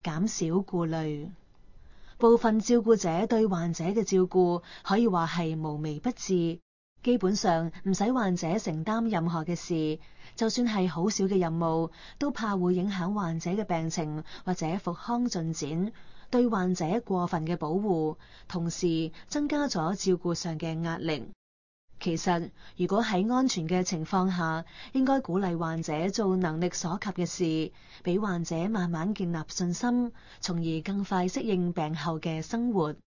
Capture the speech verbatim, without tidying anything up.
減少顧慮。部分照顧者對患者嘅照顧可以話係無微不至，基本上唔使患者承擔任何嘅事，就算係好少嘅任務，都怕會影響患者嘅病情或者復康進展，對患者過分嘅保護，同時增加咗照顧上嘅壓力。其實，如果喺安全嘅情況下，應該鼓勵患者做能力所及嘅事，俾患者慢慢建立信心，從而更快適應病後嘅生活。